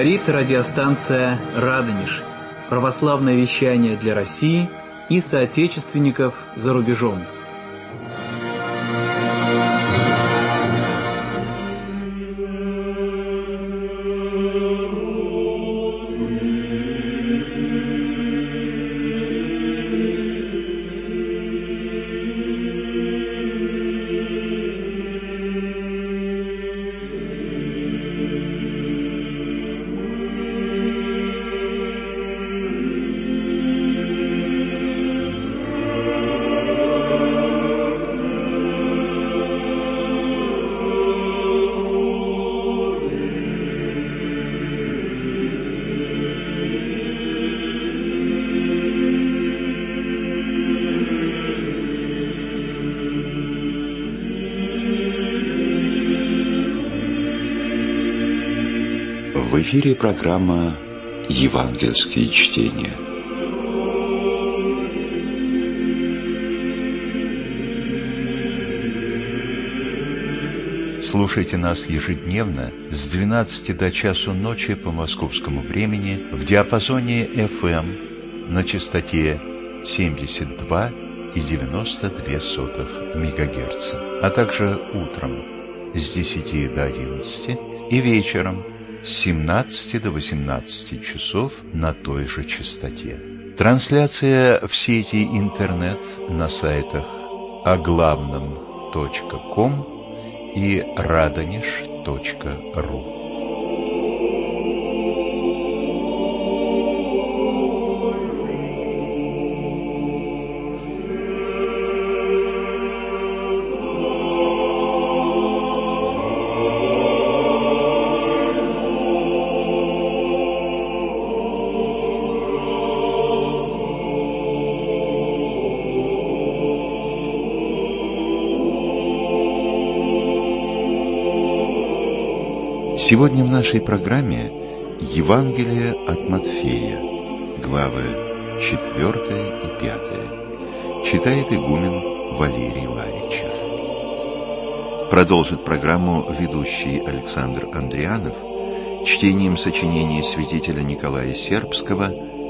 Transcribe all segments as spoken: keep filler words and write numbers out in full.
Говорит радиостанция «Радонеж». Православное вещание для России и соотечественников за рубежом. В эфире программа «Евангельские чтения». Слушайте нас ежедневно с двенадцати до часу ночи по московскому времени в диапазоне эф эм на частоте семьдесят два и девяносто две сотых мегагерца, а также утром с десяти до одиннадцати и вечером с семнадцати до восемнадцати часов на той же частоте. Трансляция в сети интернет на сайтах оглавном точка ком и радонеж точка ру. Сегодня в нашей программе Евангелие от Матфея, главы четвёртая и пятая. Читает игумен Валерий Ларичев. Продолжит программу ведущий Александр Андрианов чтением сочинения святителя Николая Сербского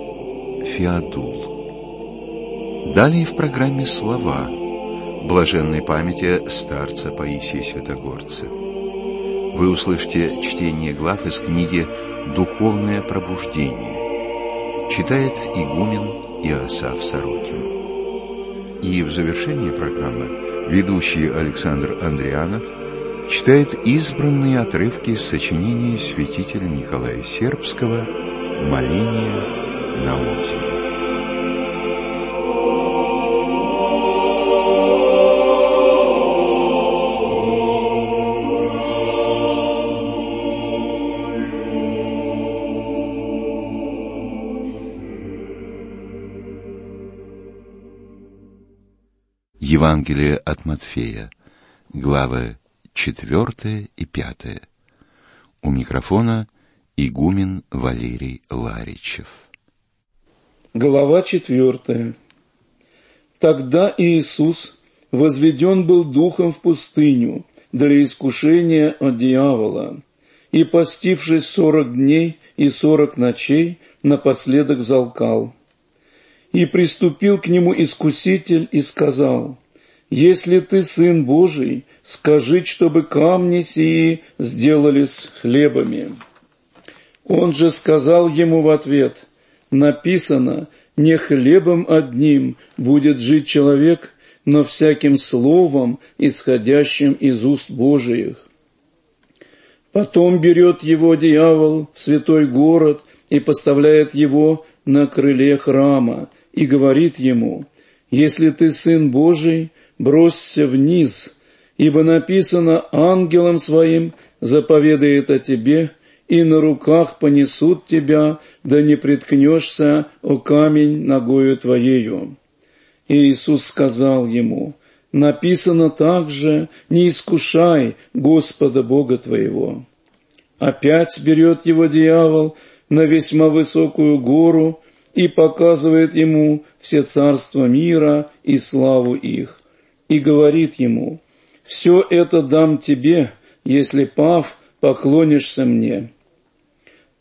«Феодул». Далее в программе слова блаженной памяти старца Паисия Святогорца. Вы услышите чтение глав из книги «Духовное пробуждение». Читает игумен Иосаф Сорокин. И в завершении программы ведущий Александр Андрианов читает избранные отрывки из сочинения святителя Николая Сербского «Моление на озере». Евангелие от Матфея, главы четвёртая и пятая. У микрофона игумен Валерий Ларичев. Глава четвёртая. Тогда Иисус возведен был духом в пустыню для искушения от дьявола, и, постившись сорок дней и сорок ночей, напоследок взалкал. И приступил к нему искуситель и сказал: «Если ты Сын Божий, скажи, чтобы камни сии сделались хлебами». Он же сказал ему в ответ: «Написано, не хлебом одним будет жить человек, но всяким словом, исходящим из уст Божиих». Потом берет его дьявол в святой город и поставляет его на крыле храма, и говорит ему: «Если ты Сын Божий, бросься вниз, ибо написано: ангелам своим заповедает о тебе, и на руках понесут тебя, да не приткнешься о камень ногою твоею». И Иисус сказал ему: «Написано также: не искушай Господа Бога твоего». Опять берет его дьявол на весьма высокую гору и показывает ему все царства мира и славу их, и говорит ему: «Все это дам тебе, если, пав, поклонишься мне».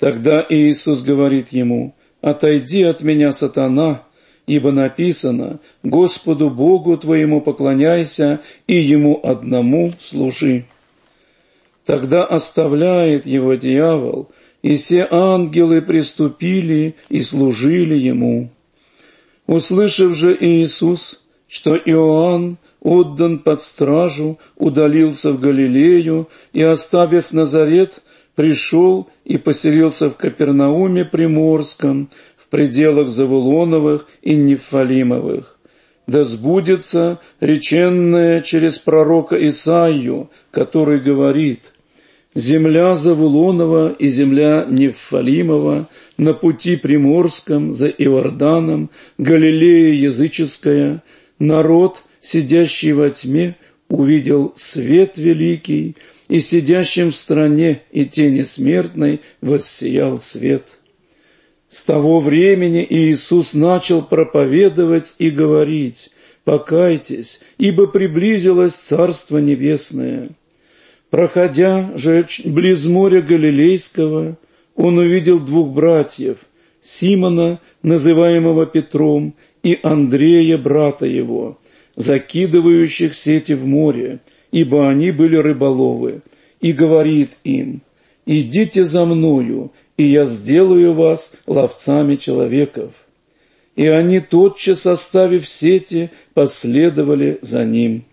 Тогда Иисус говорит ему: «Отойди от меня, сатана, ибо написано: Господу Богу твоему поклоняйся и Ему одному служи». Тогда оставляет его дьявол, и все ангелы приступили и служили ему. Услышав же Иисус, что Иоанн отдан под стражу, удалился в Галилею и, оставив Назарет, пришел и поселился в Капернауме Приморском, в пределах Завулоновых и Нефалимовых. Да сбудется реченное через пророка Исаию, который говорит: «Земля Завулонова и земля Нефалимова на пути Приморском за Иорданом, Галилея языческая, народ, сидящий во тьме, увидел свет великий, и сидящим в стране и тени смертной воссиял свет». С того времени Иисус начал проповедовать и говорить: «Покайтесь, ибо приблизилось Царство Небесное». Проходя же близ моря Галилейского, он увидел двух братьев, Симона, называемого Петром, и Андрея, брата его, закидывающих сети в море, ибо они были рыболовы, и говорит им: «Идите за мною, и я сделаю вас ловцами человеков». И они, тотчас оставив сети, последовали за ним.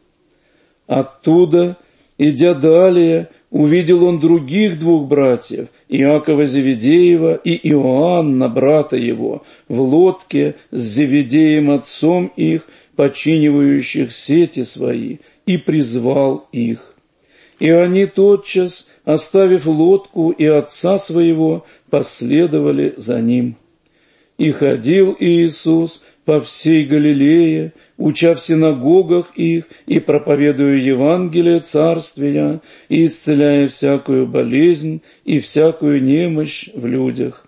Оттуда, идя далее, увидел он других двух братьев, Иакова Зеведеева и Иоанна, брата его, в лодке с Зеведеем отцом их, починивающих сети свои, и призвал их. И они тотчас, оставив лодку и отца своего, последовали за ним. И ходил Иисус по всей Галилее, уча в синагогах их и проповедуя Евангелие Царствия, и исцеляя всякую болезнь и всякую немощь в людях.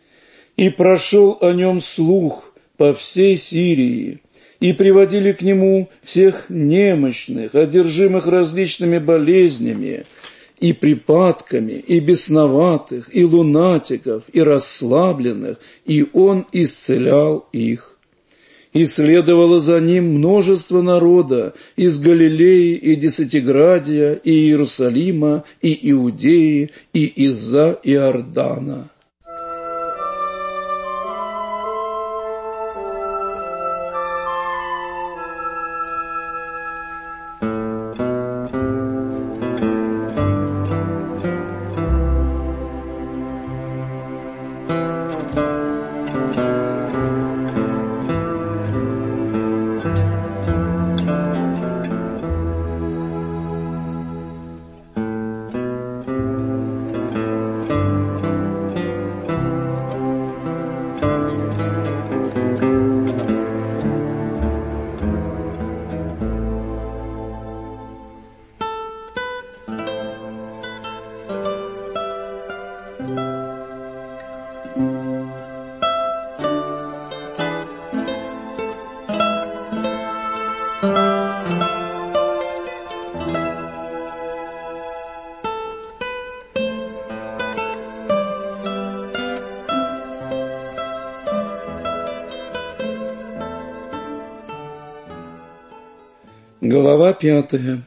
И прошел о нем слух по всей Сирии, и приводили к нему всех немощных, одержимых различными болезнями, и припадками, и бесноватых, и лунатиков, и расслабленных, и он исцелял их. И следовало за ним множество народа из Галилеи и Десятиградия, и Иерусалима, и Иудеи, и из-за Иордана. Глава пятая.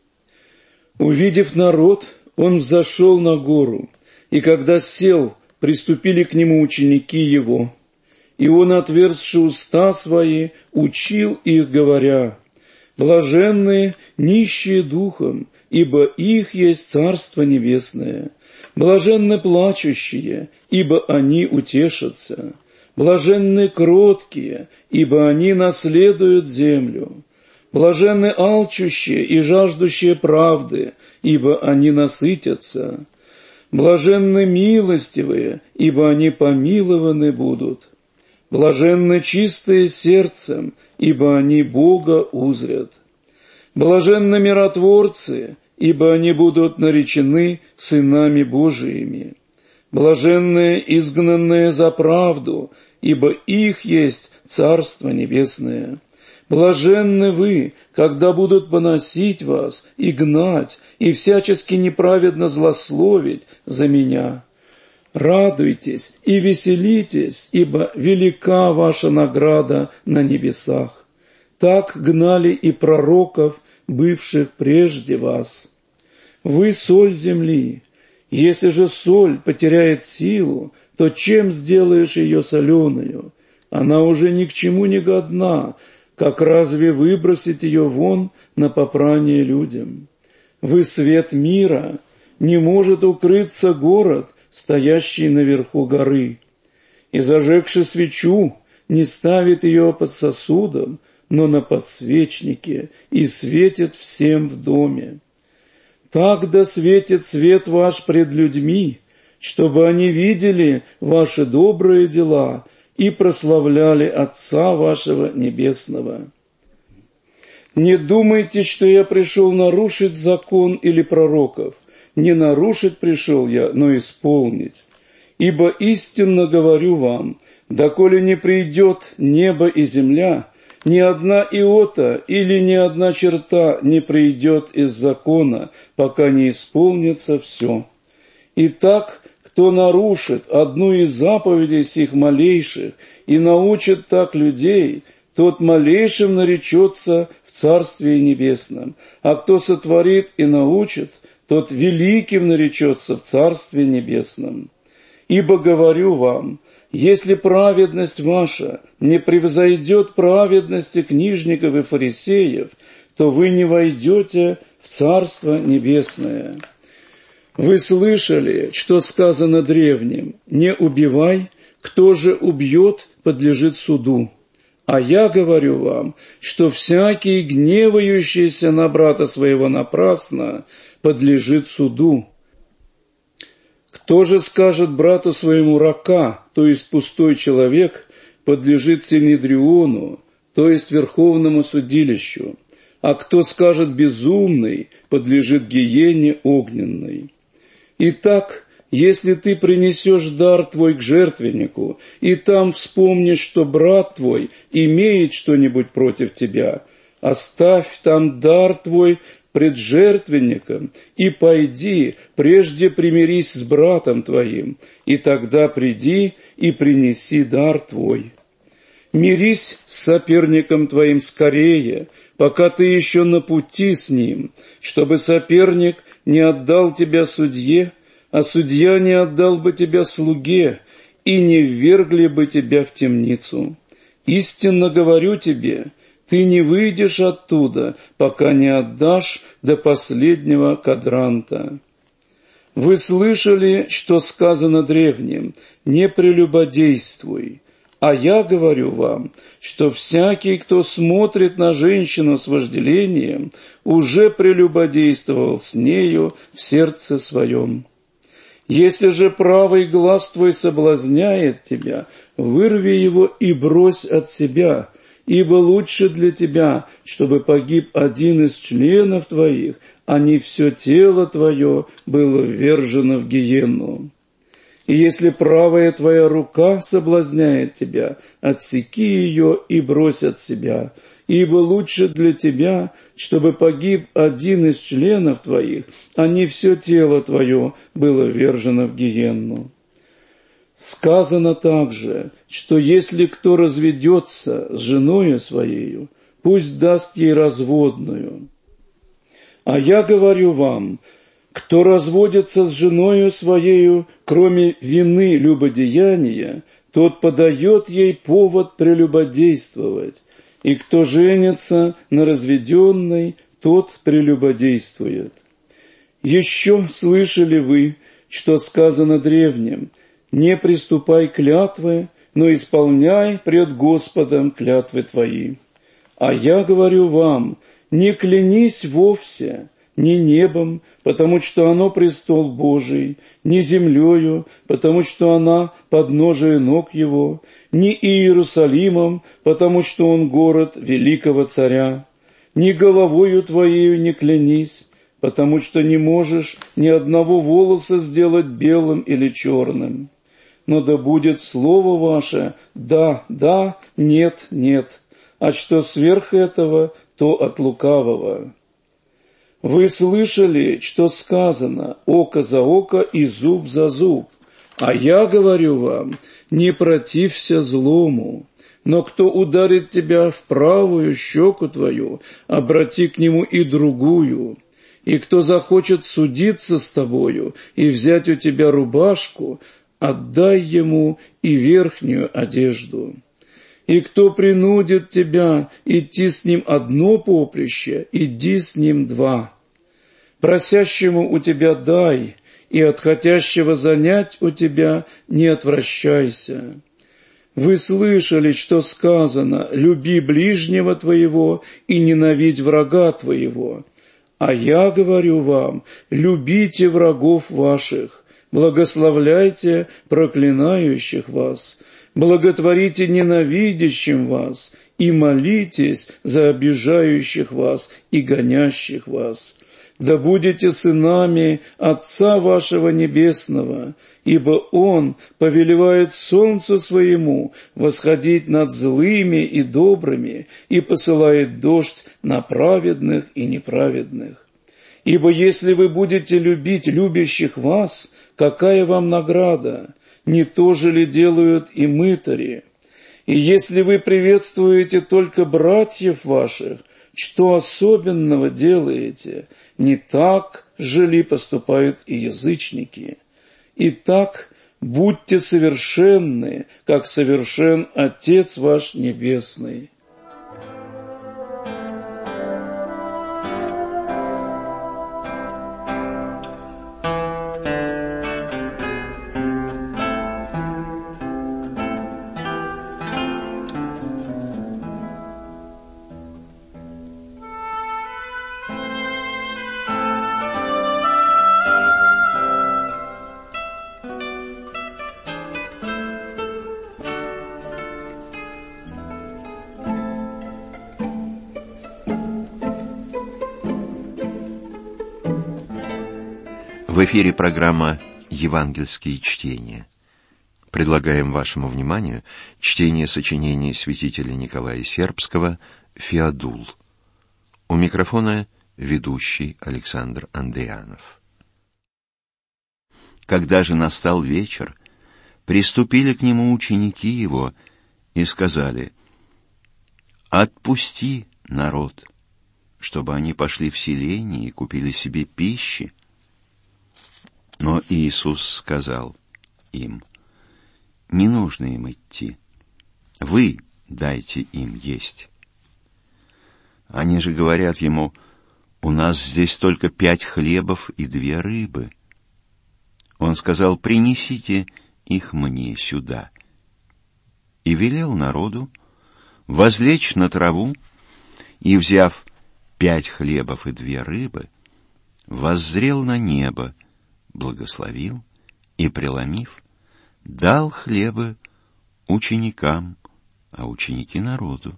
Увидев народ, он взошел на гору, и когда сел, приступили к нему ученики его. И он, отверзши уста свои, учил их, говоря: «Блаженные нищие духом, ибо их есть Царство Небесное. Блаженны плачущие, ибо они утешатся. Блаженны кроткие, ибо они наследуют землю. Блаженны алчущие и жаждущие правды, ибо они насытятся. Блаженны милостивые, ибо они помилованы будут. Блаженны чистые сердцем, ибо они Бога узрят. Блаженны миротворцы, ибо они будут наречены сынами Божиими. Блаженные изгнанные за правду, ибо их есть Царство Небесное. Блаженны вы, когда будут поносить вас и гнать, и всячески неправедно злословить за меня. Радуйтесь и веселитесь, ибо велика ваша награда на небесах. Так гнали и пророков, бывших прежде вас. Вы соль земли. Если же соль потеряет силу, то чем сделаешь ее соленую? Она уже ни к чему не годна, как разве выбросить ее вон на попрание людям? Вы свет мира, не может укрыться город, стоящий наверху горы. И зажегши свечу, не ставит ее под сосудом, но на подсвечнике, и светит всем в доме. Так да светит свет ваш пред людьми, чтобы они видели ваши добрые дела и прославляли Отца вашего Небесного. Не думайте, что я пришел нарушить закон или пророков. Не нарушить пришел я, но исполнить. Ибо истинно говорю вам, доколе не придет небо и земля, ни одна иота или ни одна черта не придет из закона, пока не исполнится все. Итак, кто нарушит одну из заповедей сих малейших и научит так людей, тот малейшим наречется в Царстве Небесном, а кто сотворит и научит, тот великим наречется в Царстве Небесном. Ибо говорю вам, если праведность ваша не превзойдет праведности книжников и фарисеев, то вы не войдете в Царство Небесное. Вы слышали, что сказано древним: «Не убивай, кто же убьет, подлежит суду». А я говорю вам, что всякий, гневающийся на брата своего напрасно, подлежит суду. Кто же скажет брату своему рака, то есть пустой человек, подлежит Синедриону, то есть Верховному судилищу, а кто скажет безумный, подлежит гиене огненной. Итак, если ты принесешь дар твой к жертвеннику, и там вспомнишь, что брат твой имеет что-нибудь против тебя, оставь там дар твой пред жертвенником, и пойди, прежде примирись с братом твоим, и тогда приди и принеси дар твой. Мирись с соперником твоим скорее, пока ты еще на пути с ним, чтобы соперник не отдал тебя судье, а судья не отдал бы тебя слуге, и не ввергли бы тебя в темницу. Истинно говорю тебе, ты не выйдешь оттуда, пока не отдашь до последнего кадранта. Вы слышали, что сказано древним: «Не прелюбодействуй». А я говорю вам, что всякий, кто смотрит на женщину с вожделением, уже прелюбодействовал с нею в сердце своем. Если же правый глаз твой соблазняет тебя, вырви его и брось от себя, ибо лучше для тебя, чтобы погиб один из членов твоих, а не все тело твое было ввержено в гиенну. И если правая твоя рука соблазняет тебя, отсеки ее и брось от себя, ибо лучше для тебя, чтобы погиб один из членов твоих, а не все тело твое было ввержено в гиенну. Сказано также, что если кто разведется с женою своею, пусть даст ей разводную. А я говорю вам, кто разводится с женою своею, кроме вины любодеяния, тот подает ей повод прелюбодействовать, и кто женится на разведенной, тот прелюбодействует. Еще слышали вы, что сказано древним: «Не приступай клятвы, но исполняй пред Господом клятвы твои». А я говорю вам, не клянись вовсе, ни небом, потому что оно престол Божий, ни землею, потому что она подножие ног его, ни Иерусалимом, потому что он город великого царя, ни головою твоею не клянись, потому что не можешь ни одного волоса сделать белым или черным. Но да будет слово ваше «да, да, нет, нет», а что сверх этого, то от лукавого. Вы слышали, что сказано «око за око и зуб за зуб», А я говорю вам, не протився злому, но кто ударит тебя в правую щеку твою, обрати к нему и другую. И кто захочет судиться с тобою и взять у тебя рубашку, отдай ему и верхнюю одежду. И кто принудит тебя идти с ним одно поприще, иди с ним два. Просящему у тебя дай, и от хотящего занять у тебя не отвращайся. Вы слышали, что сказано: люби ближнего твоего и ненавидь врага твоего. А я говорю вам, любите врагов ваших, благословляйте проклинающих вас, благотворите ненавидящим вас и молитесь за обижающих вас и гонящих вас. Да будете сынами Отца вашего Небесного, ибо Он повелевает солнцу своему восходить над злыми и добрыми и посылает дождь на праведных и неправедных. Ибо если вы будете любить любящих вас, какая вам награда? Не то же ли делают и мытари? И если вы приветствуете только братьев ваших, что особенного делаете? Не так же ли поступают и язычники? Итак, будьте совершенны, как совершен Отец ваш Небесный. В эфире программа «Евангельские чтения». Предлагаем вашему вниманию чтение сочинения святителя Николая Сербского «Феодул». У микрофона ведущий Александр Андрианов. Когда же настал вечер, приступили к нему ученики его и сказали: «Отпусти народ, чтобы они пошли в селение и купили себе пищи». Но Иисус сказал им: «Не нужно им идти, вы дайте им есть». Они же говорят ему: «У нас здесь только пять хлебов и две рыбы». Он сказал: «Принесите их мне сюда». И велел народу возлечь на траву, и, взяв пять хлебов и две рыбы, воззрел на небо, благословил и, преломив, дал хлебы ученикам, а ученики народу.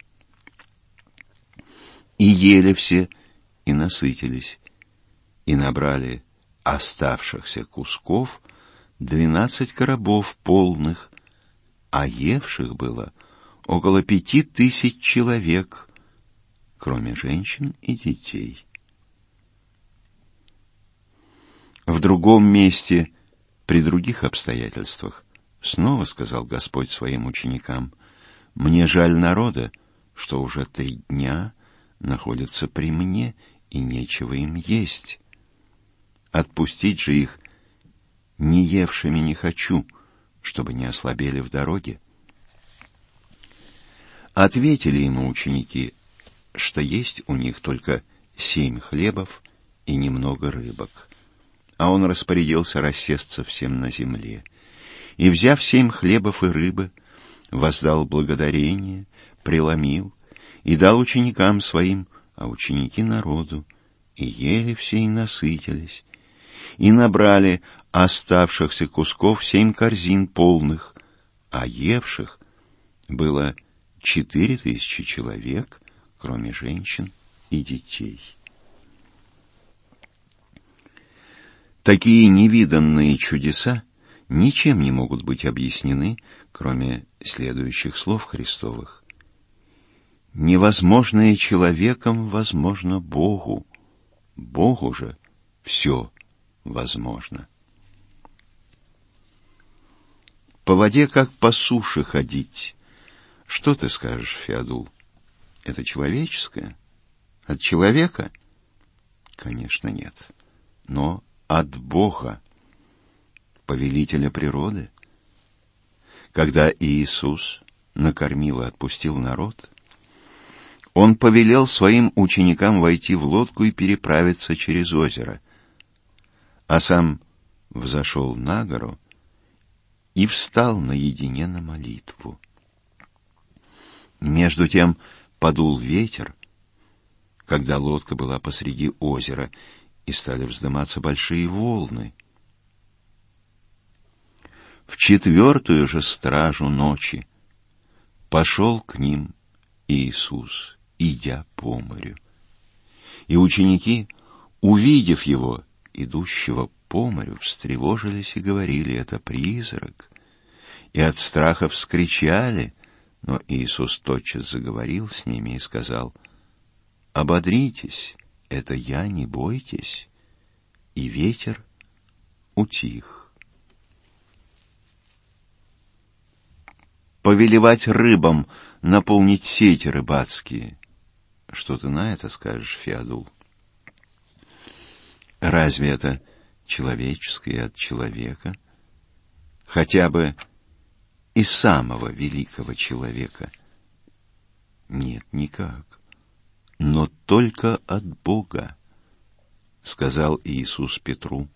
И ели все, и насытились, и набрали оставшихся кусков двенадцать коробов полных, а евших было около пяти тысяч человек, кроме женщин и детей. В другом месте, при других обстоятельствах, снова сказал Господь своим ученикам: «Мне жаль народа, что уже три дня находятся при мне, и нечего им есть. Отпустить же их не евшими не хочу, чтобы не ослабели в дороге». Ответили ему ученики, что есть у них только семь хлебов и немного рыбок. А он распорядился рассесться всем на земле. И, взяв семь хлебов и рыбы, воздал благодарение, преломил и дал ученикам своим, а ученики народу, и ели все и насытились, и набрали оставшихся кусков семь корзин полных, а евших было четыре тысячи человек, кроме женщин и детей. Такие невиданные чудеса ничем не могут быть объяснены, кроме следующих слов Христовых: «Невозможное человеком возможно Богу, Богу же все возможно». по воде, как по суше ходить. Что ты скажешь, Феодул? Это человеческое? От человека? Конечно, нет. Но от Бога, повелителя природы. Когда Иисус накормил и отпустил народ, Он повелел своим ученикам войти в лодку и переправиться через озеро, а сам взошел на гору и встал наедине на молитву. Между тем подул ветер, когда лодка была посреди озера, и стали вздыматься большие волны. В четвертую же стражу ночи пошел к ним Иисус, идя по морю. И ученики, увидев его, идущего по морю, встревожились и говорили: это призрак, и от страха вскричали. Но Иисус тотчас заговорил с ними и сказал: ободритесь, это я, не бойтесь. И ветер утих. Повелевать рыбам наполнить сети рыбацкие. Что ты на это скажешь, Феодул? Разве это человеческое от человека? Хотя бы и самого великого человека? Нет, никак. Но только от Бога, сказал Иисус Петру.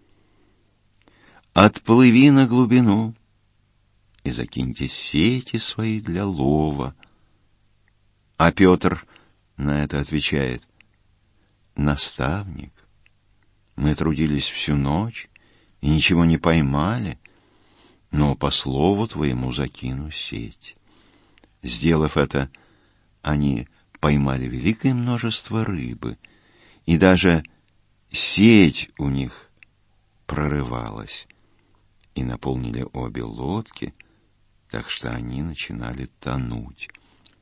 Отплыви на глубину и закиньте сети свои для лова. А Петр на это отвечает: наставник, мы трудились всю ночь и ничего не поймали, но по слову твоему закину сеть. Сделав это, они поймали великое множество рыбы, и даже сеть у них прорывалась, и наполнили обе лодки, так что они начинали тонуть.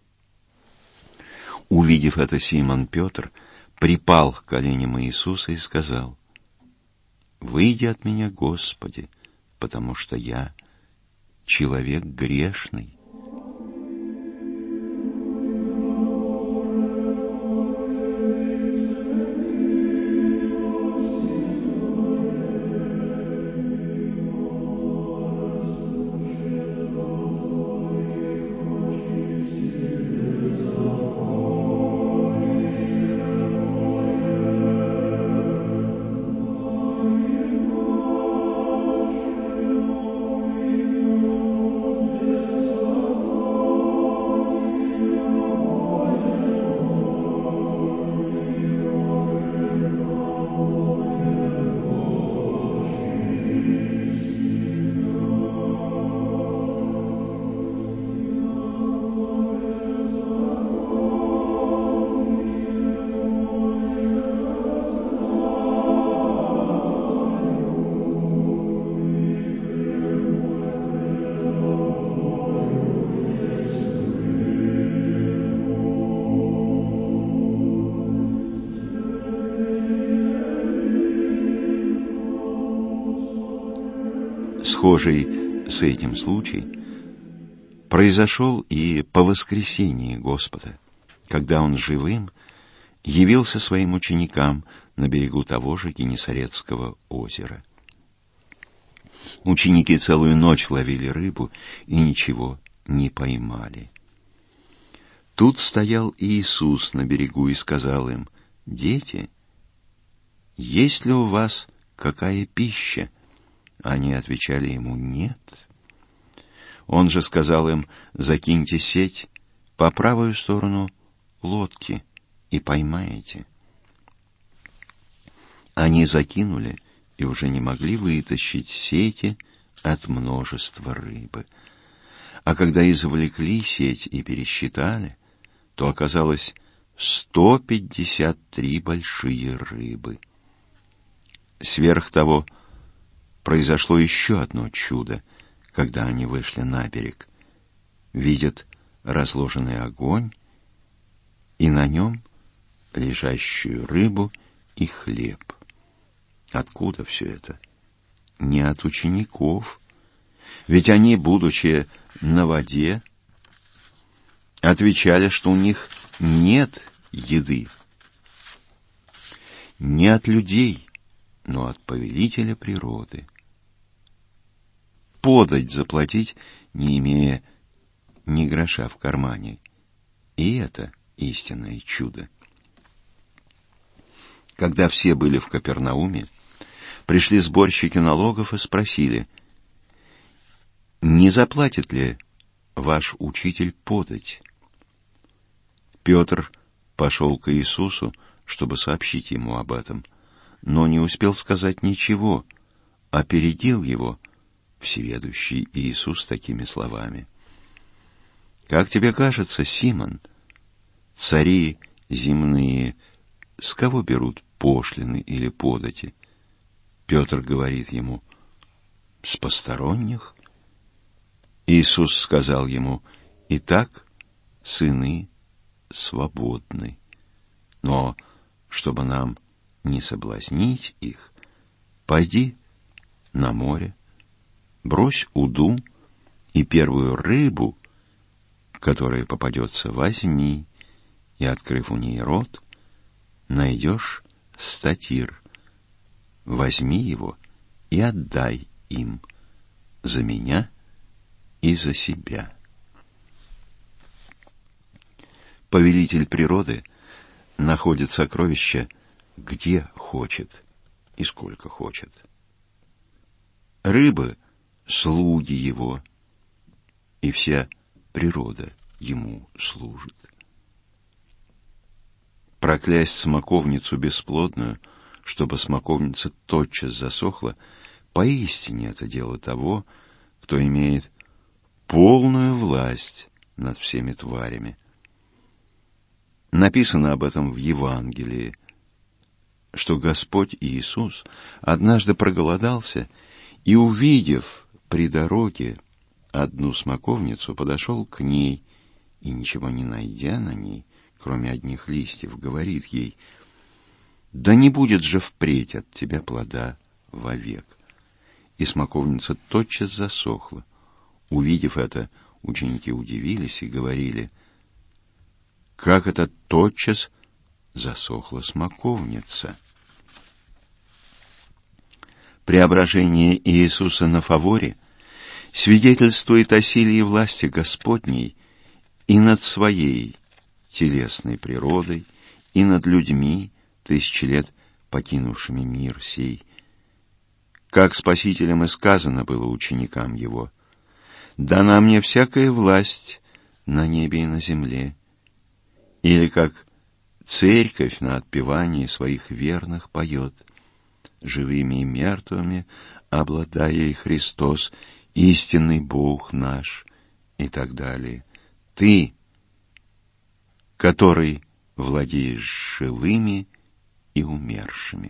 Увидев это, Симон Петр припал к коленям Иисуса и сказал: «Выйди от меня, Господи, потому что я человек грешный». Схожий с этим случай произошел и по воскресении Господа, когда Он живым явился своим ученикам на берегу того же Генесаретского озера. Ученики целую ночь ловили рыбу и ничего не поймали. Тут стоял Иисус на берегу и сказал им: «Дети, есть ли у вас какая пища?» Они отвечали ему: «Нет». Он же сказал им: «Закиньте сеть по правую сторону лодки и поймаете». Они закинули и уже не могли вытащить сети от множества рыбы. А когда извлекли сеть и пересчитали, то оказалось сто пятьдесят три большие рыбы. Сверх того, произошло еще одно чудо, когда они вышли на берег. Видят разложенный огонь, и на нем лежащую рыбу и хлеб. Откуда все это? Не от учеников, Ведь они, будучи на воде, отвечали, что у них нет еды. Не от людей, но от повелителя природы. Подать заплатить, не имея ни гроша в кармане. И это истинное чудо. Когда все были в Капернауме, пришли сборщики налогов и спросили: «Не заплатит ли ваш учитель подать?» Петр пошел к Иисусу, чтобы сообщить ему об этом, но не успел сказать ничего, опередил его всеведущий Иисус такими словами: «Как тебе кажется, Симон, цари земные с кого берут пошлины или подати?» Петр говорит ему: «С посторонних». Иисус сказал ему: «Итак, сыны свободны. Но чтобы нам не соблазнить их, пойди на море, брось уду, и первую рыбу, которая попадется, возьми, и, открыв у ней рот, найдешь статир. Возьми его и отдай им за меня и за себя». Повелитель природы находит сокровища где хочет и сколько хочет. Рыбы — слуги его, и вся природа ему служит. Проклясть смоковницу бесплодную, чтобы смоковница тотчас засохла, поистине это дело того, кто имеет полную власть над всеми тварями. Написано об этом в Евангелии, что Господь Иисус однажды проголодался и, увидев при дороге одну смоковницу, подошел к ней и, ничего не найдя на ней, кроме одних листьев, говорит ей: «Да не будет же впредь от тебя плода вовек». И смоковница тотчас засохла. Увидев это, ученики удивились и говорили: «Как это тотчас засохла смоковница?» Преображение Иисуса на фаворе свидетельствует о силе и власти Господней и над своей телесной природой, и над людьми, тысячи лет покинувшими мир сей. Как Спасителем и сказано было ученикам его: «Дана мне всякая власть на небе и на земле». Или как церковь на отпевании своих верных поет: «Живыми и мертвыми обладая и Христос, истинный Бог наш», и так далее. Ты, который владеешь живыми и умершими.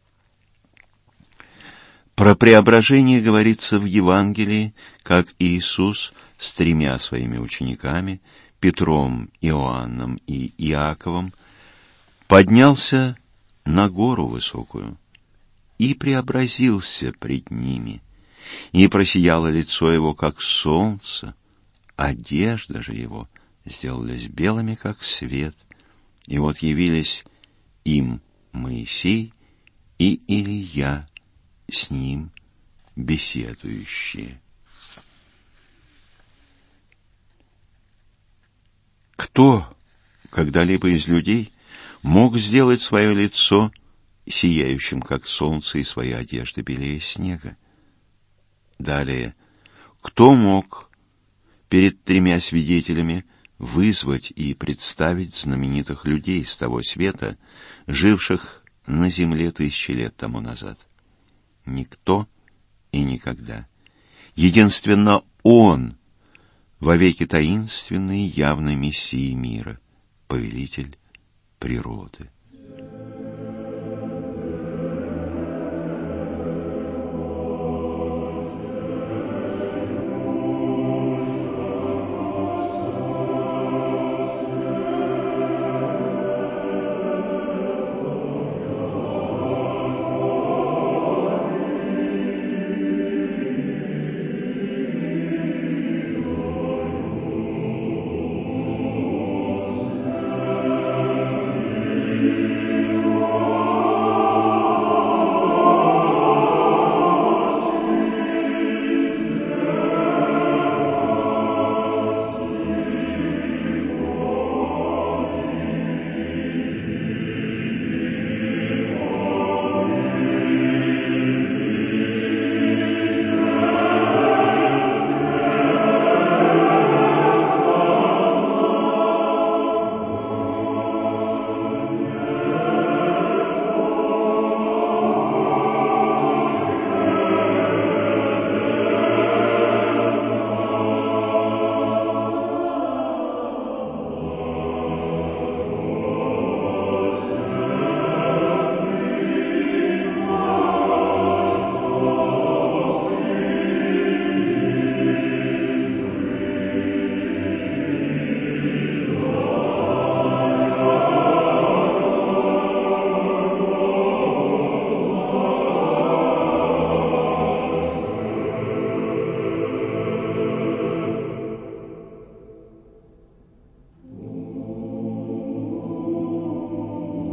Про преображение говорится в Евангелии, как Иисус с тремя своими учениками, Петром, Иоанном и Иаковом, поднялся на гору высокую и преобразился пред ними, и просияло лицо его, как солнце, одежда же его сделались белыми, как свет, и вот явились им Моисей и Илия, с ним беседующие. Кто когда-либо из людей мог сделать свое лицо сияющим, как солнце, и свои одежды белее снега? Далее, кто мог перед тремя свидетелями вызвать и представить знаменитых людей с того света, живших на земле тысячи лет тому назад? Никто и никогда. Единственно Он, вовеки таинственный и явный Мессия мира, повелитель природы.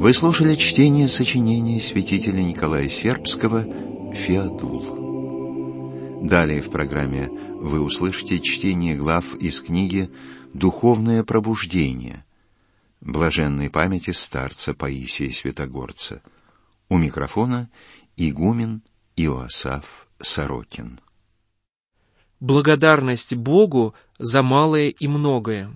Вы слушали чтение сочинения святителя Николая Сербского «Феодул». Далее в программе вы услышите чтение глав из книги «Духовное пробуждение» блаженной памяти старца Паисия Святогорца. У микрофона игумен Иоасаф Сорокин. Благодарность Богу за малое и многое.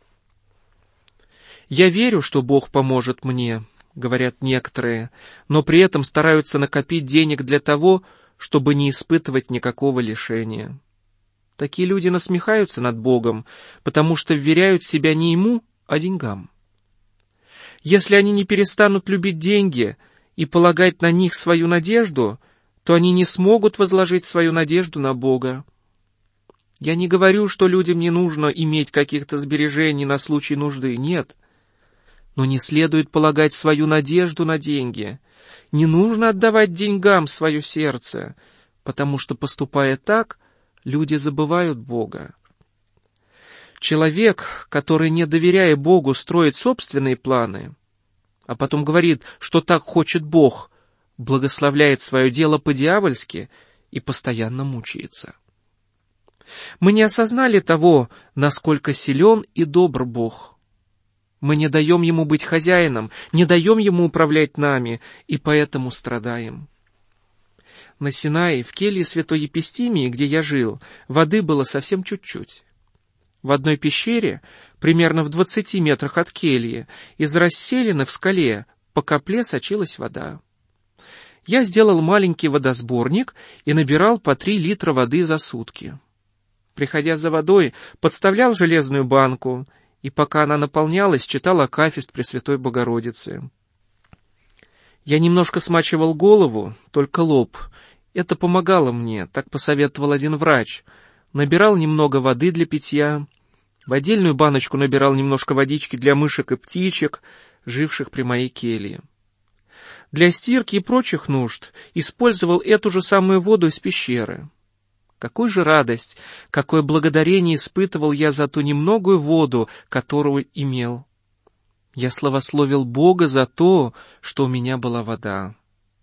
«Я верю, что Бог поможет мне», — говорят некоторые, но при этом стараются накопить денег для того, чтобы не испытывать никакого лишения. Такие люди насмехаются над Богом, потому что вверяют себя не Ему, а деньгам. Если они не перестанут любить деньги и полагать на них свою надежду, то они не смогут возложить свою надежду на Бога. Я не говорю, что людям не нужно иметь каких-то сбережений на случай нужды, нет. Но не следует полагать свою надежду на деньги. Не нужно отдавать деньгам свое сердце, потому что, поступая так, люди забывают Бога. Человек, который, не доверяя Богу, строит собственные планы, а потом говорит, что так хочет Бог, благословляет свое дело по-дьявольски и постоянно мучается. Мы не осознали того, насколько силен и добр Бог. Мы не даем Ему быть хозяином, не даем Ему управлять нами, и поэтому страдаем. На Синае, в келье святой Епистимии, где я жил, воды было совсем чуть-чуть. В одной пещере, примерно в двадцати метрах от кельи, из расселины в скале по капле сочилась вода. Я сделал маленький водосборник и набирал по три литра воды за сутки. Приходя за водой, подставлял железную банку, и пока она наполнялась, читал акафист Пресвятой Богородицы. Я немножко смачивал голову, только лоб. Это помогало мне, так посоветовал один врач. Набирал немного воды для питья. В отдельную баночку набирал немножко водички для мышек и птичек, живших при моей келье. Для стирки и прочих нужд использовал эту же самую воду из пещеры. Какую же радость, какое благодарение испытывал я за ту немногую воду, которую имел. Я славословил Бога за то, что у меня была вода.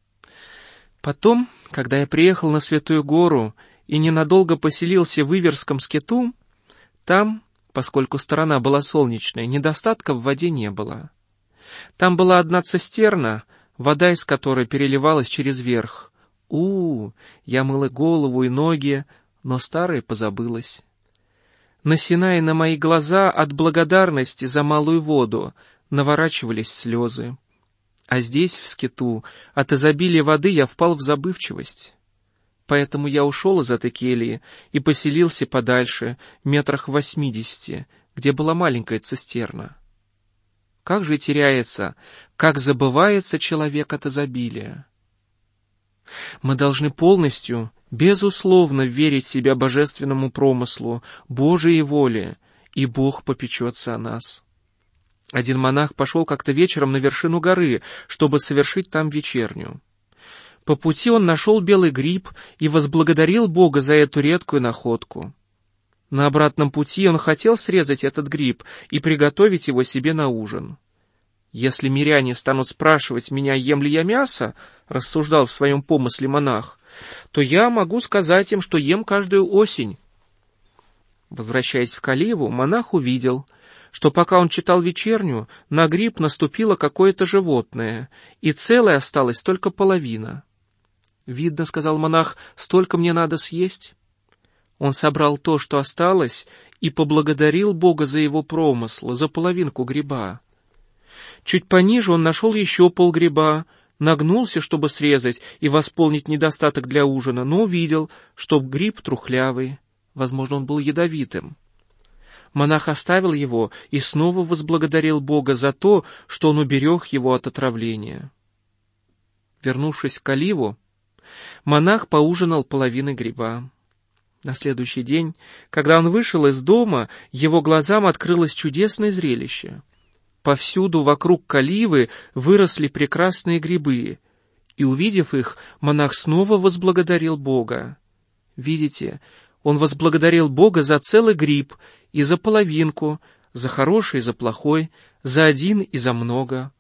Потом, когда я приехал на Святую Гору и ненадолго поселился в Иверском скиту, там, поскольку сторона была солнечная, недостатка в воде не было. Там была одна цистерна, вода из которой переливалась через верх. У, я мыла голову и ноги, но старое позабылось. На Синае на мои глаза от благодарности за малую воду наворачивались слезы. А здесь, в скиту, от изобилия воды я впал в забывчивость. Поэтому я ушел из этой кельи и поселился подальше, метрах в восьмидесяти, где была маленькая цистерна. Как же теряется, как забывается человек от изобилия. Мы должны полностью, безусловно, верить себя божественному промыслу, Божией воле, и Бог попечется о нас. Один монах пошел как-то вечером на вершину горы, чтобы совершить там вечерню. По пути он нашел белый гриб и возблагодарил Бога за эту редкую находку. На обратном пути он хотел срезать этот гриб и приготовить его себе на ужин. «Если миряне станут спрашивать меня, ем ли я мясо, — рассуждал в своем помысле монах, — то я могу сказать им, что ем каждую осень». Возвращаясь в Каливу, монах увидел, что пока он читал вечерню, на гриб наступило какое-то животное, и целой осталась только половина. «Видно, — сказал монах, — столько мне надо съесть». Он собрал то, что осталось, и поблагодарил Бога за его промысл, за половинку гриба. Чуть пониже он нашел еще полгриба, нагнулся, чтобы срезать и восполнить недостаток для ужина, но увидел, что гриб трухлявый, возможно, он был ядовитым. Монах оставил его и снова возблагодарил Бога за то, что он уберег его от отравления. Вернувшись в Каливу, монах поужинал половиной гриба. На следующий день, когда он вышел из дома, его глазам открылось чудесное зрелище. Повсюду вокруг Каливы выросли прекрасные грибы, и, увидев их, монах снова возблагодарил Бога. Видите, он возблагодарил Бога за целый гриб и за половинку, за хороший и за плохой, за один и за много.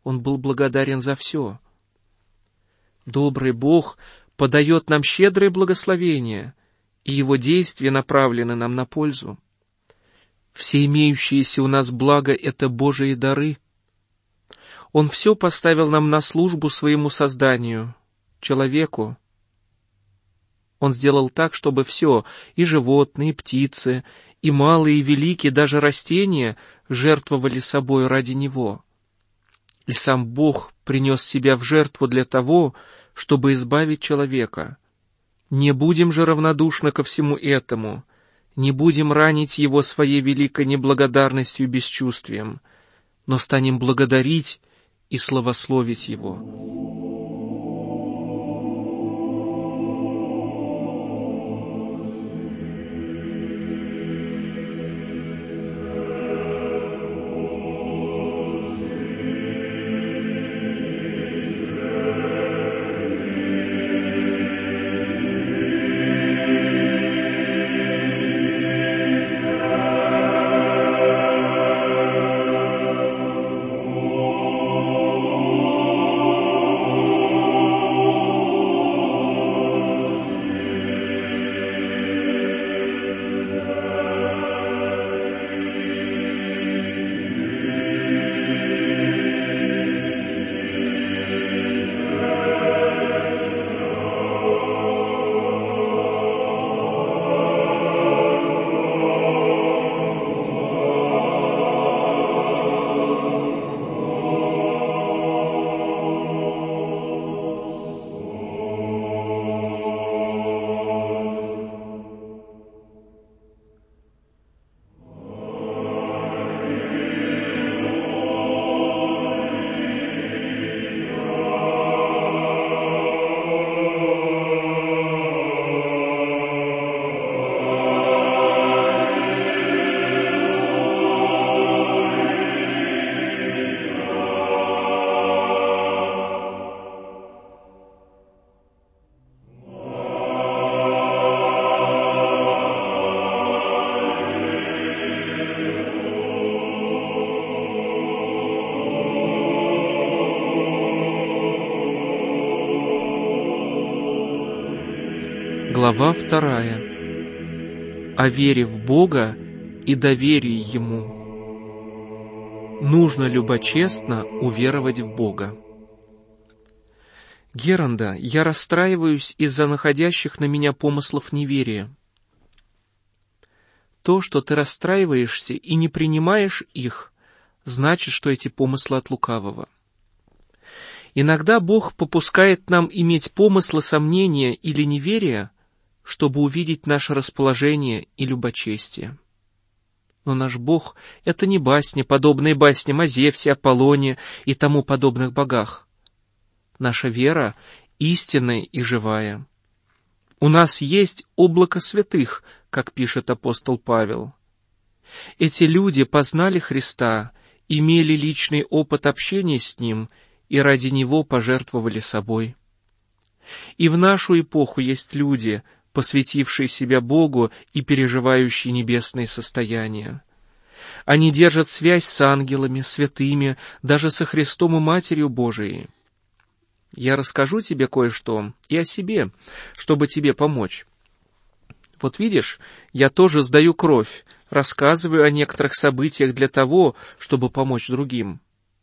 Он был благодарен за все. Добрый Бог подает нам щедрое благословение, и Его действия направлены нам на пользу. Все имеющиеся у нас блага — это Божии дары. Он все поставил нам на службу своему созданию, человеку. Он сделал так, чтобы все, и животные, и птицы, и малые, и великие, даже растения, жертвовали собой ради Него. И сам Бог принес себя в жертву для того, чтобы избавить человека. Не будем же равнодушны ко всему этому, не будем ранить Его своей великой неблагодарностью и бесчувствием, но станем благодарить и славословить Его. Глава вторая. О вере в Бога и доверии Ему. Нужно любочестно уверовать в Бога. Геранда, я расстраиваюсь из-за находящих на меня помыслов неверия. То, что ты расстраиваешься и не принимаешь их, значит, что эти помыслы от лукавого. Иногда Бог попускает нам иметь помыслы сомнения или неверия, чтобы увидеть наше расположение и любочестие. Но наш Бог — это не басни, подобные басням о Зевсе, Аполлоне и тому подобных богах. Наша вера истинная и живая. У нас есть облако святых, как пишет апостол Павел. Эти люди познали Христа, имели личный опыт общения с Ним и ради Него пожертвовали собой. И в нашу эпоху есть люди, посвятившие себя Богу и переживающие небесные состояния. Они держат связь с ангелами, святыми, даже со Христом и Матерью Божией. Я расскажу тебе кое-что и о себе, чтобы тебе помочь. Вот видишь, я тоже сдаю кровь, рассказываю о некоторых событиях для того, чтобы помочь другим.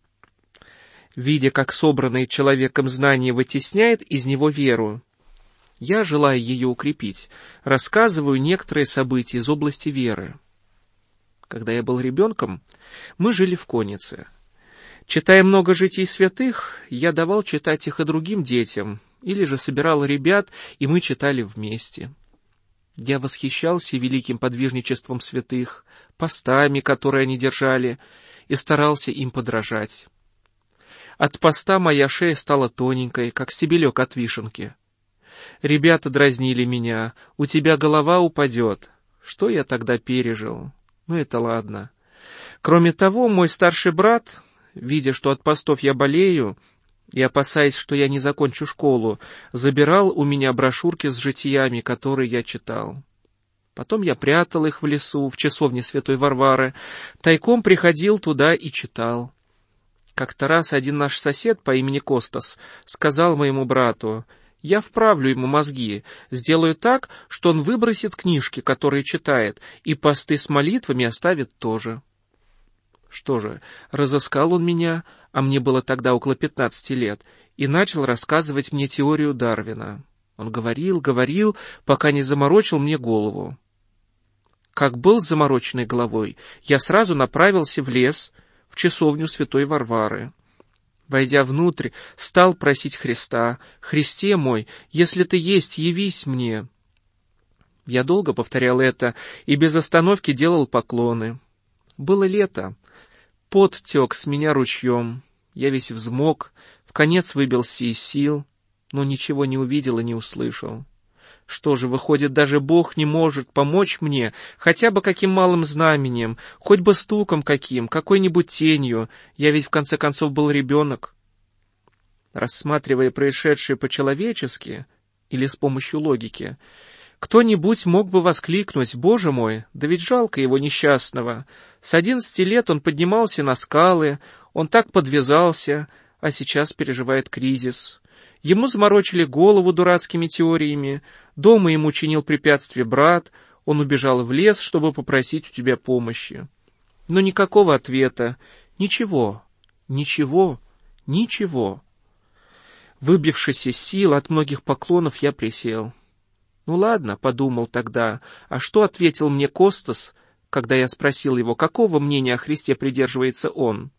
Видя, как собранное человеком знание вытесняет из него веру, я, желая ее укрепить, рассказываю некоторые события из области веры. Когда я был ребенком, мы жили в Коннице. Читая много житий святых, я давал читать их и другим детям, или же собирал ребят, и мы читали вместе. Я восхищался великим подвижничеством святых, постами, которые они держали, и старался им подражать. От поста моя шея стала тоненькой, как стебелек от вишенки. Ребята дразнили меня: «У тебя голова упадет». Что я тогда пережил? Ну, это ладно. Кроме того, мой старший брат, видя, что от постов я болею, и опасаясь, что я не закончу школу, забирал у меня брошюрки с житиями, которые я читал. Потом я прятал их в лесу, в часовне Святой Варвары, тайком приходил туда и читал. Как-то раз один наш сосед по имени Костас сказал моему брату: «Я вправлю ему мозги, сделаю так, что он выбросит книжки, которые читает, и посты с молитвами оставит тоже». Что же, разыскал он меня, а мне было тогда около пятнадцати лет, и начал рассказывать мне теорию Дарвина. Он говорил, говорил, пока не заморочил мне голову. Как был с замороченной головой, я сразу направился в лес, в часовню святой Варвары. Войдя внутрь, стал просить Христа: «Христе мой, если ты есть, явись мне». Я долго повторял это и без остановки делал поклоны. Было лето, пот тек с меня ручьем, я весь взмок, вконец выбился из сил, но ничего не увидел и не услышал. Что же, выходит, даже Бог не может помочь мне хотя бы каким малым знамением, хоть бы стуком каким, какой-нибудь тенью, я ведь в конце концов был ребенок. Рассматривая происшедшее по-человечески или с помощью логики, кто-нибудь мог бы воскликнуть: «Боже мой, да ведь жалко его несчастного. С одиннадцати лет он поднимался на скалы, он так подвязался, а сейчас переживает кризис. Ему заморочили голову дурацкими теориями, дома ему чинил препятствие брат, он убежал в лес, чтобы попросить у тебя помощи». Но никакого ответа, ничего, ничего, ничего. Выбившись из сил от многих поклонов, я присел. Ну ладно, подумал тогда, а что ответил мне Костас, когда я спросил его, какого мнения о Христе придерживается он?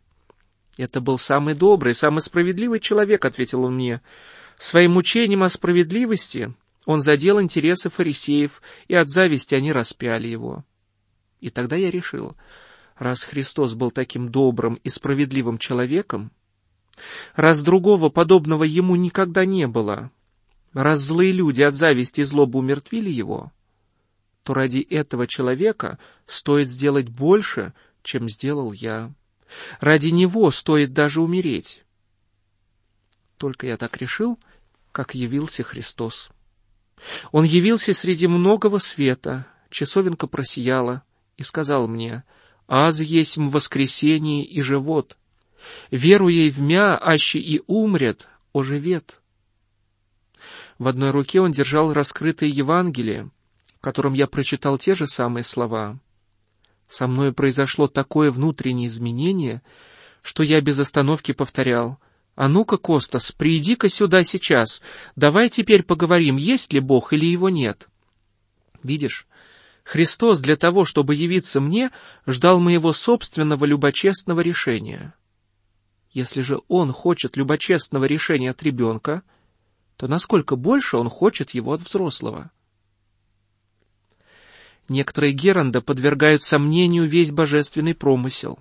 «Это был самый добрый, самый справедливый человек», — ответил он мне. «Своим учением о справедливости он задел интересы фарисеев, и от зависти они распяли его». И тогда я решил, раз Христос был таким добрым и справедливым человеком, раз другого подобного ему никогда не было, раз злые люди от зависти и злобы умертвили его, то ради этого человека стоит сделать больше, чем сделал я. Ради него стоит даже умереть. Только я так решил, как явился Христос. Он явился среди многого света, часовенка просияла и сказал мне: «Аз есмь воскресение и живот. Веруя в мя, аще и умрет, оживет». В одной руке он держал раскрытое Евангелие, в котором я прочитал те же самые слова. Со мной произошло такое внутреннее изменение, что я без остановки повторял: «А ну-ка, Костас, приди-ка сюда сейчас, давай теперь поговорим, есть ли Бог или его нет». Видишь, Христос для того, чтобы явиться мне, ждал моего собственного любочестного решения. Если же Он хочет любочестного решения от ребенка, то насколько больше Он хочет его от взрослого? Некоторые геранда подвергают сомнению весь божественный промысел.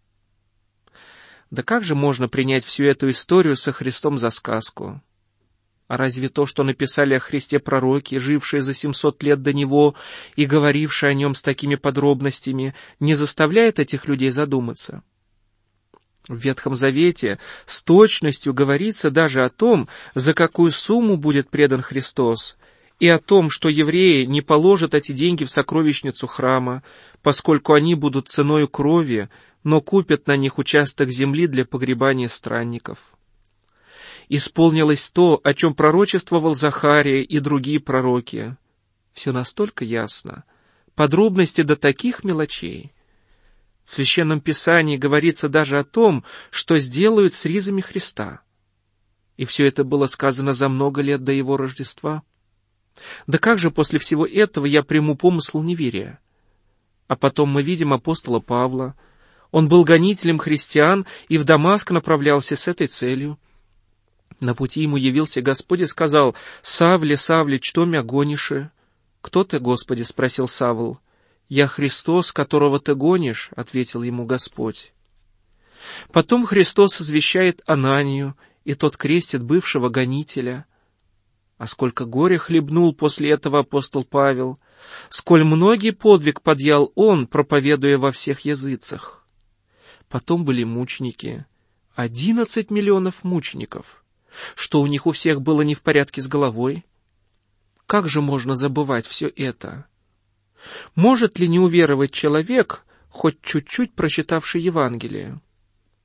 Да как же можно принять всю эту историю со Христом за сказку? А разве то, что написали о Христе пророки, жившие за семьсот лет до Него и говорившие о Нем с такими подробностями, не заставляет этих людей задуматься? В Ветхом Завете с точностью говорится даже о том, за какую сумму будет предан Христос, и о том, что евреи не положат эти деньги в сокровищницу храма, поскольку они будут ценою крови, но купят на них участок земли для погребания странников. Исполнилось то, о чем пророчествовал Захария и другие пророки. Все настолько ясно, подробности до таких мелочей. В Священном Писании говорится даже о том, что сделают с ризами Христа. И все это было сказано за много лет до Его Рождества. Да как же после всего этого я приму помысл неверия? А потом мы видим апостола Павла. Он был гонителем христиан и в Дамаск направлялся с этой целью. На пути ему явился Господь и сказал: «Савле, Савле, что мя гониши?» «Кто ты, Господи?» — спросил Савл. «Я Христос, которого ты гонишь», — ответил ему Господь. Потом Христос извещает Ананию, и тот крестит бывшего гонителя. А сколько горя хлебнул после этого апостол Павел, сколь многий подвиг подъял он, проповедуя во всех языцах. Потом были мученики, одиннадцать миллионов мучеников. Что у них у всех было не в порядке с головой? Как же можно забывать все это? Может ли не уверовать человек, хоть чуть-чуть прочитавший Евангелие?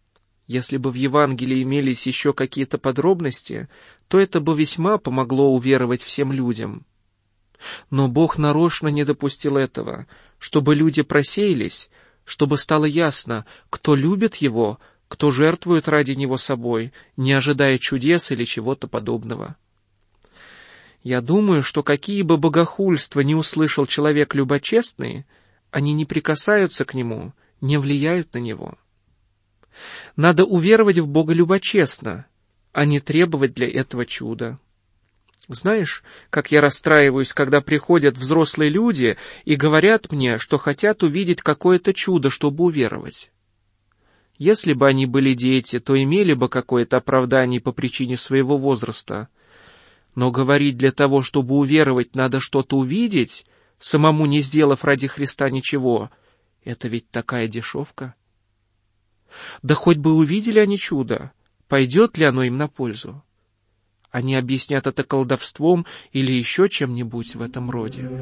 Если бы в Евангелии имелись еще какие-то подробности, то это бы весьма помогло уверовать всем людям. Но Бог нарочно не допустил этого, чтобы люди просеялись, чтобы стало ясно, кто любит Его, кто жертвует ради Него собой, не ожидая чудес или чего-то подобного. Я думаю, что какие бы богохульства ни услышал человек любочестный, они не прикасаются к нему, не влияют на него. Надо уверовать в Бога любочестно, а не требовать для этого чуда. Знаешь, как я расстраиваюсь, когда приходят взрослые люди и говорят мне, что хотят увидеть какое-то чудо, чтобы уверовать. Если бы они были дети, то имели бы какое-то оправдание по причине своего возраста. Но говорить для того, чтобы уверовать, надо что-то увидеть, самому не сделав ради Христа ничего, это ведь такая дешевка. Да хоть бы увидели они чудо, пойдет ли оно им на пользу? Они объяснят это колдовством или еще чем-нибудь в этом роде.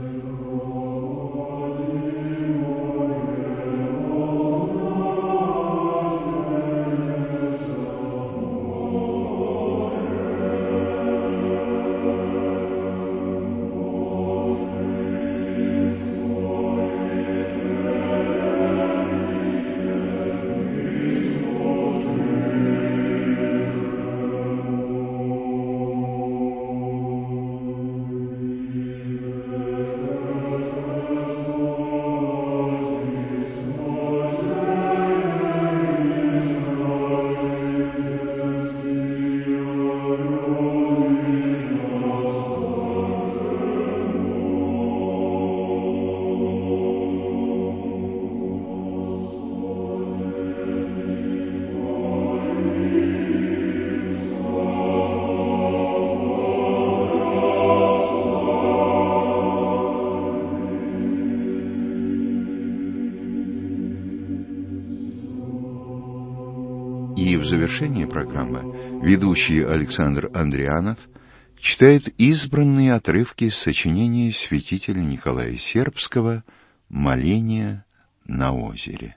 И в завершении программы ведущий Александр Андрианов читает избранные отрывки из сочинения святителя Николая Сербского «Моление на озере».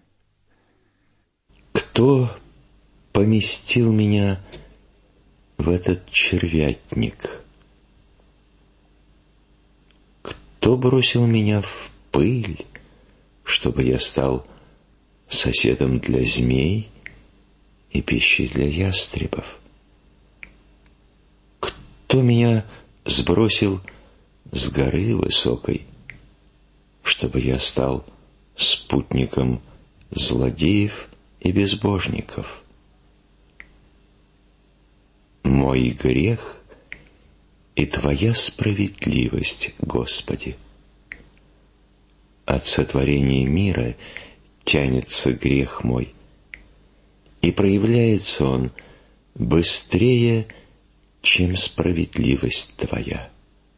Кто поместил меня в этот червятник? Кто бросил меня в пыль, чтобы я стал соседом для змей и пищей для ястребов? Кто меня сбросил с горы высокой, чтобы я стал спутником злодеев и безбожников? Мой грех и Твоя справедливость, Господи. От сотворения мира тянется грех мой, и проявляется он быстрее, чем справедливость Твоя.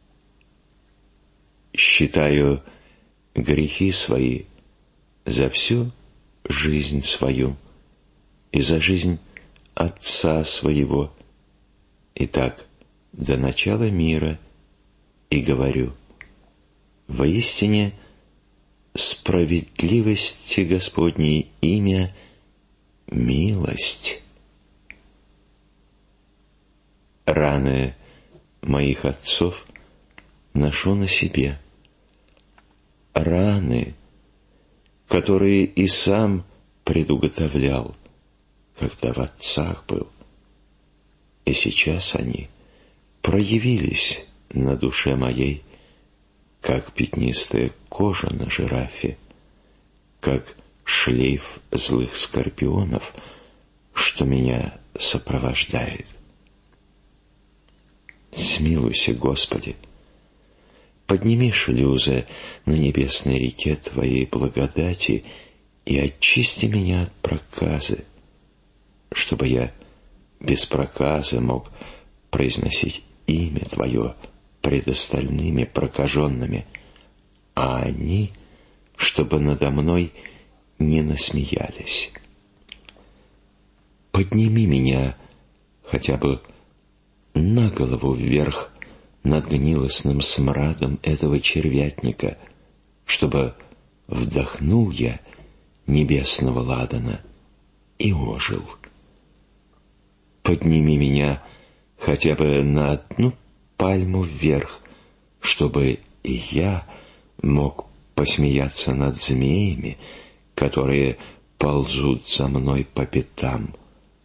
Считаю грехи свои за всю жизнь свою и за жизнь отца своего, и так до начала мира, и говорю: воистине справедливости Господней имя милость. Раны моих отцов ношу на себе, раны, которые и сам предуготовлял, когда в отцах был, и сейчас они проявились на душе моей, как пятнистая кожа на жирафе, как шлейф злых скорпионов, что меня сопровождает. Смилуйся, Господи, подними шлюзы на небесной реке Твоей благодати и очисти меня от проказы, чтобы я без проказы мог произносить имя Твое пред остальными прокаженными, а они, чтобы надо мной не насмеялись. Подними меня хотя бы на голову вверх над гнилостным смрадом этого червятника, чтобы вдохнул я небесного ладана и ожил. подними меня хотя бы на одну пальму вверх, чтобы и я мог посмеяться над змеями, которые ползут за мной по пятам.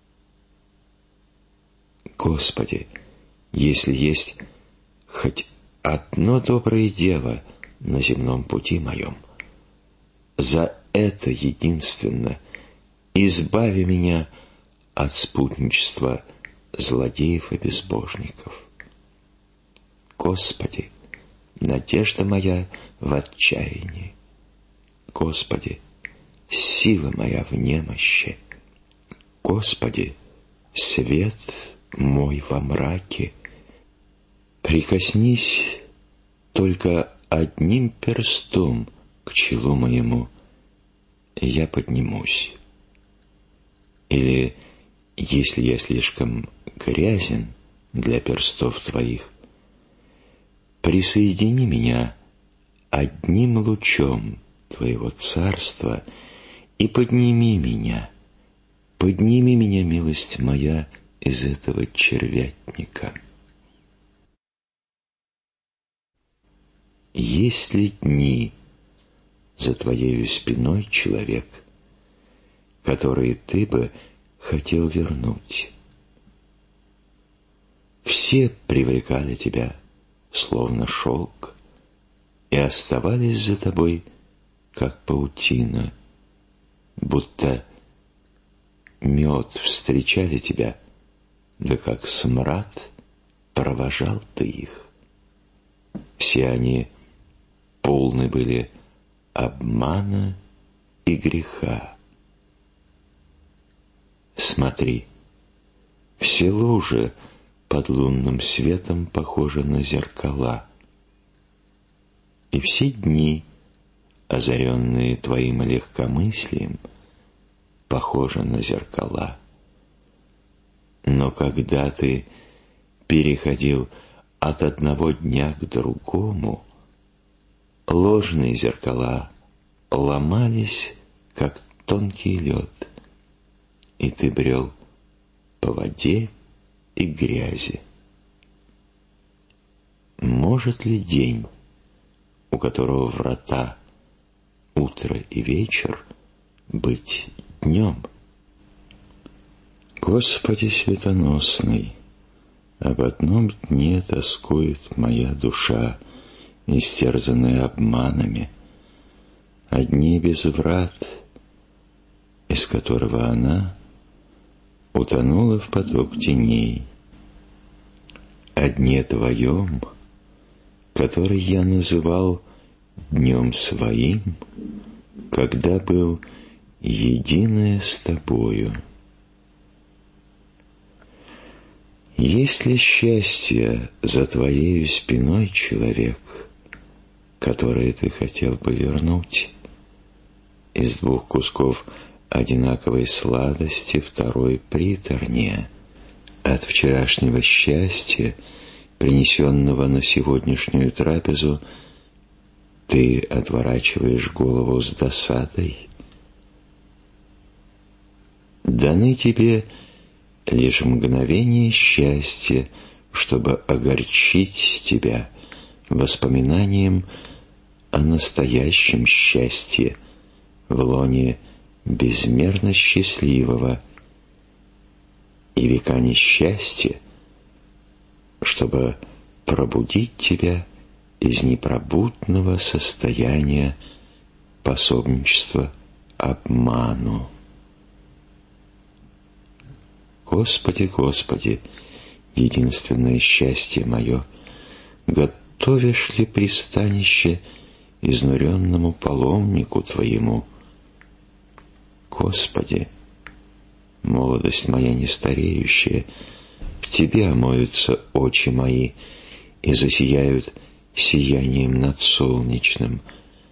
Господи, если есть хоть одно доброе дело на земном пути моем, за это единственно избави меня от спутничества злодеев и безбожников. Господи, надежда моя в отчаянии. Господи, сила моя в немощи. Господи, свет мой во мраке. Прикоснись только одним перстом к челу моему, и я поднимусь. Или, если я слишком грязен для перстов твоих, присоедини меня одним лучом твоего царства и подними меня, подними меня, милость моя, из этого червятника. Есть ли дни за твоею спиной, человек, которые ты бы хотел вернуть? Все привлекали тебя, словно шелк, и оставались за тобой, как паутина, будто мед встречали тебя, да как смрад провожал ты их. Все они полны были обмана и греха. Смотри, все лужи под лунным светом похожи на зеркала, и все дни, озаренные твоим легкомыслием, похожи на зеркала. Но когда ты переходил от одного дня к другому, ложные зеркала ломались, как тонкий лед, и ты брел по воде и грязи. Может ли день, у которого врата утро и вечер, быть днем? Господи светоносный, об одном дне тоскует моя душа, истерзанная обманами, о дне без врат, из которого она утонула в поток теней, о дне твоем, который я называл днем своим, когда был единое с тобою. Есть ли счастье за твоею спиной, человек, которое ты хотел бы вернуть? Из двух кусков одинаковой сладости второй приторнее. От вчерашнего счастья, принесенного на сегодняшнюю трапезу, ты отворачиваешь голову с досадой. Даны тебе лишь мгновение счастья, чтобы огорчить тебя воспоминанием о настоящем счастье в лоне безмерно счастливого, и века несчастья, чтобы пробудить тебя из непробудного состояния пособничества обману. Господи, Господи, единственное счастье мое, готовишь ли пристанище изнуренному паломнику Твоему? Господи, молодость моя нестареющая, в Тебе омоются очи мои и засияют сиянием надсолнечным.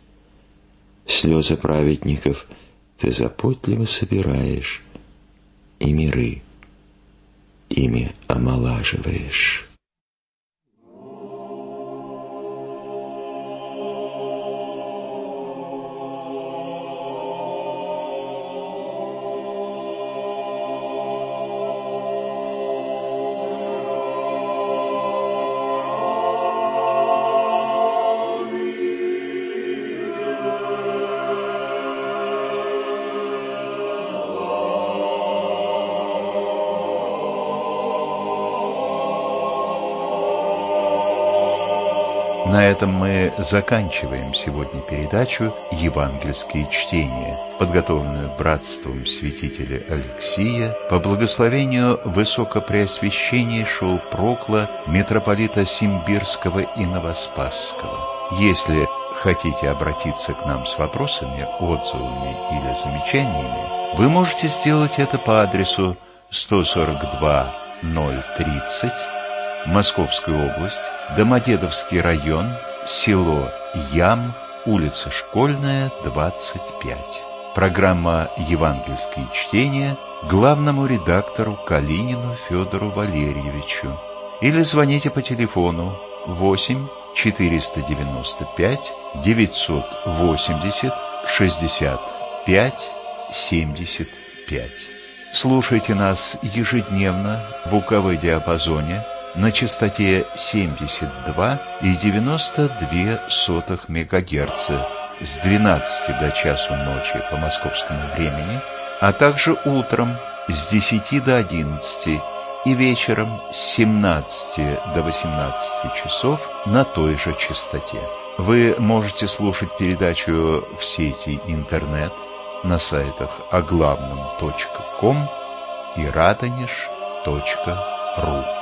Слезы праведников Ты заботливо собираешь, и миры ими омолаживаешь. На этом мы заканчиваем сегодня передачу «Евангельские чтения», подготовленную братством святителя Алексия по благословению высокопреосвященнейшего прокла митрополита Симбирского и Новоспасского. Если хотите обратиться к нам с вопросами, отзывами или замечаниями, вы можете сделать это по адресу сто сорок два ноль тридцать, Московская область, Домодедовский район, село Ям, улица Школьная, двадцать пять. Программа «Евангельские чтения» главному редактору Калинину Федору Валерьевичу. Или звоните по телефону восемь четыреста девяносто пять девятьсот восемьдесят шестьдесят пять семьдесят пять. Слушайте нас ежедневно в УКВ диапазоне на частоте семьдесят два и девяносто две сотых мегагерца с двенадцати до часу ночи по московскому времени, а также утром с десяти до одиннадцати и вечером с семнадцати до восемнадцати часов на той же частоте. Вы можете слушать передачу в сети интернет на сайтах оглавном точка ком и радонеж точка ру.